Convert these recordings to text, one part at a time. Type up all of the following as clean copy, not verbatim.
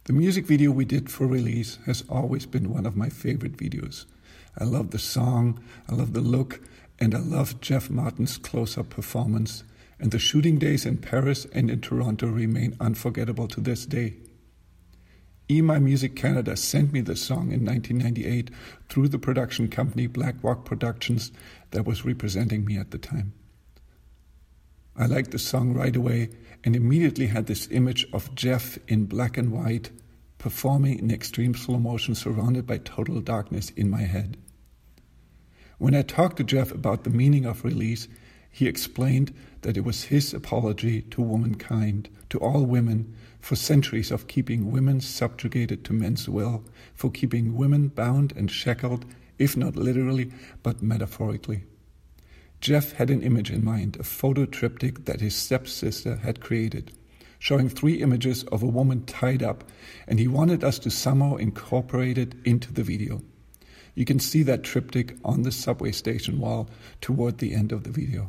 The music video we did for Release has always been one of my favorite videos. I love the song, I love the look, and I love Jeff Martin's close-up performance. And the shooting days in Paris and in Toronto remain unforgettable to this day. EMI Music Canada sent me the song in 1998 through the production company Black Walk Productions that was representing me at the time. I liked the song right away and immediately had this image of Jeff in black and white performing in extreme slow motion surrounded by total darkness in my head. When I talked to Jeff about the meaning of Release, he explained that it was his apology to womankind, to all women, for centuries of keeping women subjugated to men's will, for keeping women bound and shackled, if not literally, but metaphorically. Jeff had an image in mind, a photo triptych that his stepsister had created, showing 3 images of a woman tied up, and he wanted us to somehow incorporate it into the video. You can see that triptych on the subway station wall toward the end of the video.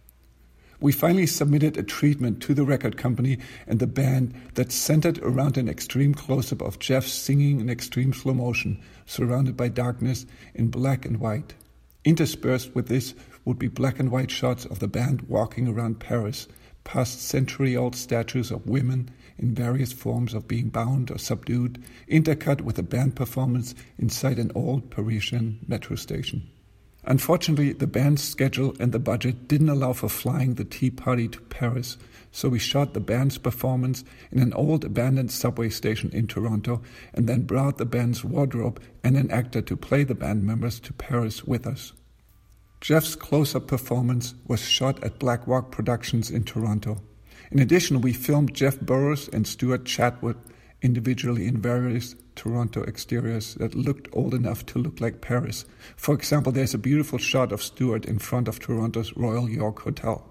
We finally submitted a treatment to the record company and the band that centered around an extreme close-up of Jeff singing in extreme slow motion, surrounded by darkness in black and white. Interspersed with this would be black and white shots of the band walking around Paris, past century-old statues of women in various forms of being bound or subdued, intercut with a band performance inside an old Parisian metro station. Unfortunately, the band's schedule and the budget didn't allow for flying the Tea Party to Paris, so we shot the band's performance in an old abandoned subway station in Toronto and then brought the band's wardrobe and an actor to play the band members to Paris with us. Jeff's close-up performance was shot at Black Walk Productions in Toronto. In addition, we filmed Jeff Burrows and Stuart Chatwood individually in various Toronto exteriors that looked old enough to look like Paris. For example, there's a beautiful shot of Stuart in front of Toronto's Royal York Hotel.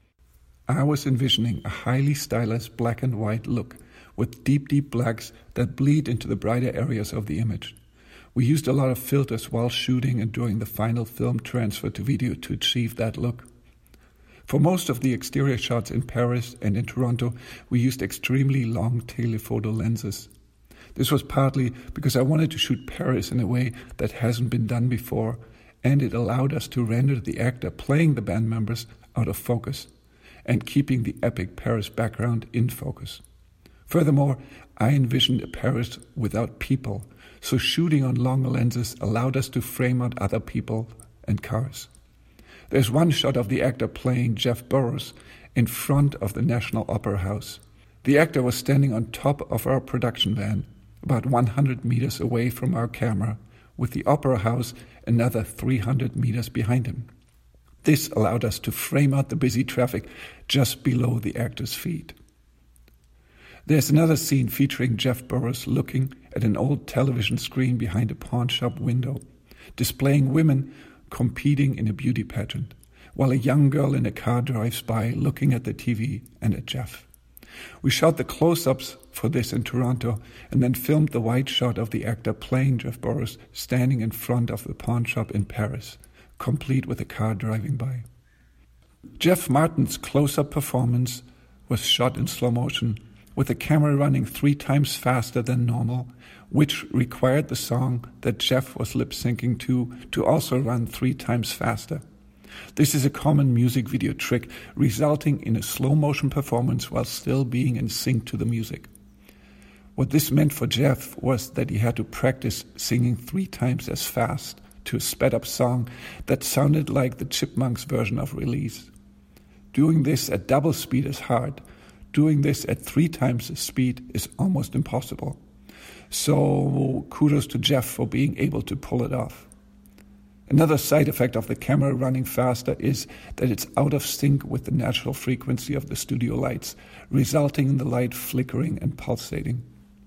I was envisioning a highly stylized black and white look with deep blacks that bleed into the brighter areas of the image. We used a lot of filters while shooting and during the final film transfer to video to achieve that look. For most of the exterior shots in Paris and in Toronto, we used extremely long telephoto lenses. This was partly because I wanted to shoot Paris in a way that hasn't been done before, and it allowed us to render the actor playing the band members out of focus and keeping the epic Paris background in focus. Furthermore, I envisioned a Paris without people, so shooting on longer lenses allowed us to frame out other people and cars. There's one shot of the actor playing Jeff Burrows in front of the National Opera House. The actor was standing on top of our production van, about 100 meters away from our camera, with the Opera House another 300 meters behind him. This allowed us to frame out the busy traffic just below the actor's feet. There's another scene featuring Jeff Burrows looking at an old television screen behind a pawn shop window, displaying women competing in a beauty pageant, while a young girl in a car drives by looking at the TV and at Jeff. We shot the close-ups for this in Toronto and then filmed the wide shot of the actor playing Jeff Burrows standing in front of the pawn shop in Paris, complete with a car driving by. Jeff Martin's close-up performance was shot in slow motion, with the camera running 3 times faster than normal, which required the song that Jeff was lip-syncing to also run 3 times faster. This is a common music video trick, resulting in a slow-motion performance while still being in sync to the music. What this meant for Jeff was that he had to practice singing 3 times as fast to a sped-up song that sounded like the Chipmunks version of Release. Doing this at double speed is hard. Doing this at 3 times the speed is almost impossible. So kudos to Jeff for being able to pull it off. Another side effect of the camera running faster is that it's out of sync with the natural frequency of the studio lights, resulting in the light flickering and pulsating.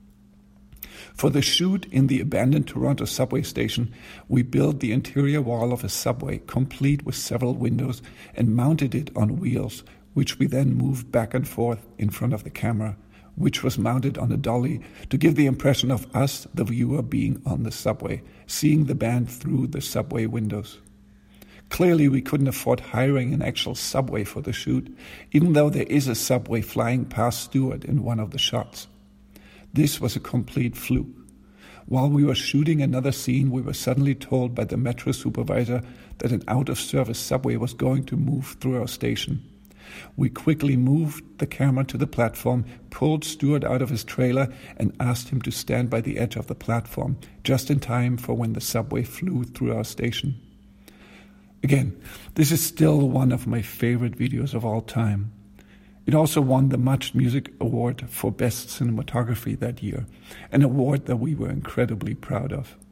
For the shoot in the abandoned Toronto subway station, we built the interior wall of a subway, complete with several windows, and mounted it on wheels, which we then moved back and forth in front of the camera, which was mounted on a dolly to give the impression of us, the viewer, being on the subway, seeing the band through the subway windows. Clearly, we couldn't afford hiring an actual subway for the shoot, even though there is a subway flying past Stuart in one of the shots. This was a complete fluke. While we were shooting another scene, we were suddenly told by the metro supervisor that an out-of-service subway was going to move through our station. We quickly moved the camera to the platform, pulled Stuart out of his trailer, and asked him to stand by the edge of the platform, just in time for when the subway flew through our station. Again, this is still one of my favorite videos of all time. It also won the Much Music Award for Best Cinematography that year, an award that we were incredibly proud of.